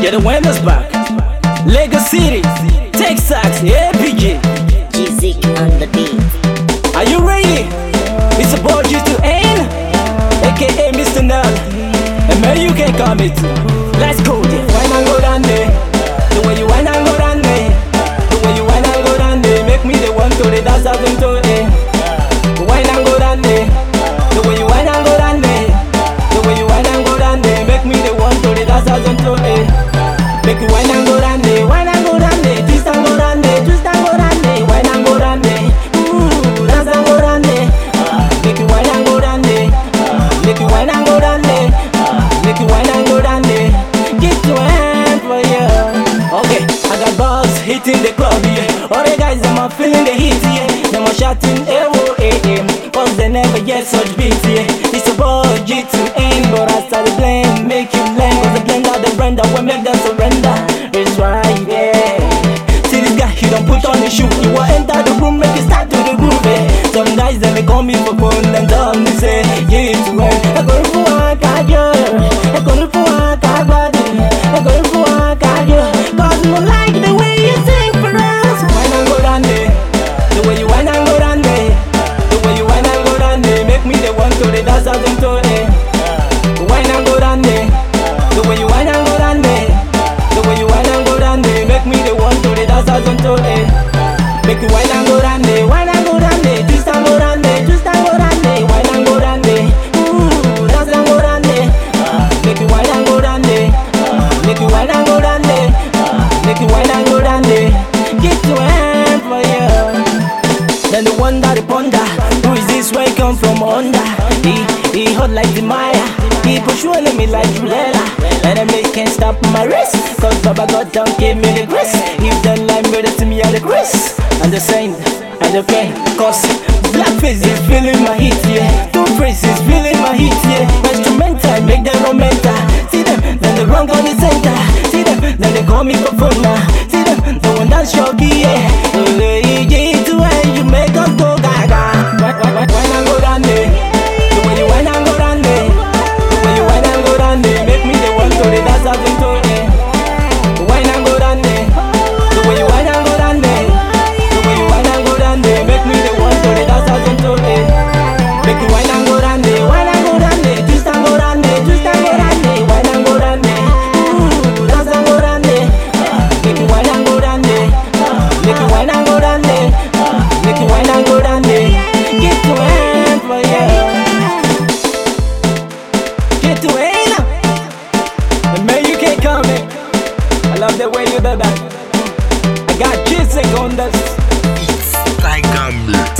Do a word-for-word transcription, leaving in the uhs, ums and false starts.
Yeah, the winner's back. Lagos City, Texas, A P G. G-Zik on the beat. Are you ready? It's a boy G to N, aka Mister Null. And man, you can come it. Let's go there. Wine and go down there. The way you wine and go down there. The way you wine and go down there. Make me the one to the dance out into it. Wine and go down there. The way you wine and go down there. The way you wine and go down there. Make me the one to the dance out into it. Make you wine and go down there. Wine and go down there. Twist and go down there. Twist and go down there. Wine and go down there. Ooh, dance and go down there. Make you wine and go down there. Make you wine and go down there. Make you wine and go down there. Get to hand for you. Okay, I got balls hitting the club, yeah. All the guys, them are feeling the heat, yeah. Them are shouting, eh, oh, eh, eh. Cause they never get such beats, yeah. It's a ball, G to N, but I started playing, make you learn. Cause the blend out the brand that will make them surrender. It's right, yeah. See this guy, he don't put on his shoe. You will enter the room, make it start to the groove, eh. Some guys, they may call me for phone and tell me, say, yeah, to N. I go for one card, I go for one card, I go for one card, cause you like the way you sing for us. Wine and go down there. The way you wine and go down there. The way you wine and go down there. Make me the one to the dance out into it. Wine and go down there. The way you wine and go down there. The way you wine and go down there. Make me the one to the dance out into it. Make you wine and go down there. Wine and go down there. Twist and go down there. Twist and go down there. Wine and go down there. Ooh, dance and go down there. Make you wine and go down there. Make you wine and go down there. Make you wine and go down there. Get to hand for you. Then the one that the ponder. Who is this way come from under? He, he hot like the Maya. He pursuing me like Rudella. And I make can't stop my wrist. Cause Baba God don't give me the grace. If the line murder to me at the grace. And the saint and the pain. Cause blackface is feeling my heat, yeah. Two faces feeling my heat, yeah. Instrumental, make them romantic. See them, then the wrong on the center. See them, then they call me for phone now. See them, the one that's shocky, yeah. Oh, yeah, yeah, to when you make us go gaga. Wine and go down there. The way you wine and go down there. The way you wine and go down there. Make me the one to the dance out into it. Wine and go down there. The way you wine and go down there. The way you wine and go down there. Make me the one to the dance out into it. Make you wine and go down there. Wine and go down there. Twist and go down there. Twist and go down there. Wine and go down there. Ooh, dance and go down there. Make you wine and go down there. Make you wine and go down there. Make you wine and go down there. Get to hand for you. Get to hand. And man, you can't come in. I love the way you do that. I got G-Zik on this. It's like a